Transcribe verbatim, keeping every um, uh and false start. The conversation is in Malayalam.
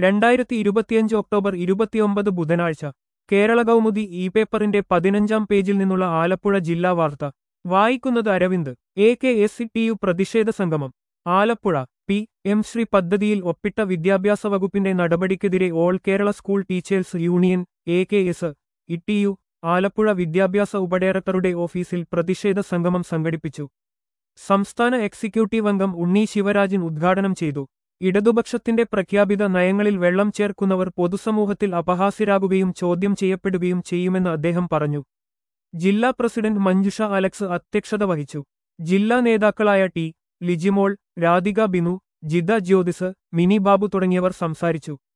രണ്ടായിരത്തി ഇരുപത്തിയഞ്ച് ഒക്ടോബർ ഇരുപത്തിയൊമ്പത് ബുധനാഴ്ച കേരള കൗമുദി ഇ പേപ്പറിന്റെ പതിനഞ്ചാം പേജിൽ നിന്നുള്ള ആലപ്പുഴ ജില്ലാ വാർത്ത വായിക്കുന്നത് Aravind. A K S T U യു പ്രതിഷേധ സംഗമം ആലപ്പുഴ. പി എം ശ്രീ പദ്ധതിയിൽ ഒപ്പിട്ട വിദ്യാഭ്യാസ വകുപ്പിന്റെ നടപടിക്കെതിരെ all Kerala school teachers union A K S T U യു ആലപ്പുഴ വിദ്യാഭ്യാസ ഉപഡയറക്ടറുടെ ഓഫീസിൽ പ്രതിഷേധ സംഗമം സംഘടിപ്പിച്ചു. സംസ്ഥാന എക്സിക്യൂട്ടീവ് അംഗം ഉണ്ണി ശിവരാജൻ ഉദ്ഘാടനം ചെയ്തു. ഇടതുപക്ഷത്തിന്റെ പ്രഖ്യാപിത നയങ്ങളിൽ വെള്ളം ചേർക്കുന്നവർ പൊതുസമൂഹത്തിൽ അപഹാസ്യരാകുകയും ചോദ്യം ചെയ്യപ്പെടുകയും ചെയ്യുമെന്ന് അദ്ദേഹം പറഞ്ഞു. ജില്ലാ പ്രസിഡന്റ് മഞ്ജുഷ അലക്സ് അധ്യക്ഷത വഹിച്ചു. ജില്ലാ നേതാക്കളായ ടി ലിജിമോൾ, രാധിക ബിനു, ജിത ജ്യോതിസ്, മിനി ബാബു തുടങ്ങിയവർ സംസാരിച്ചു.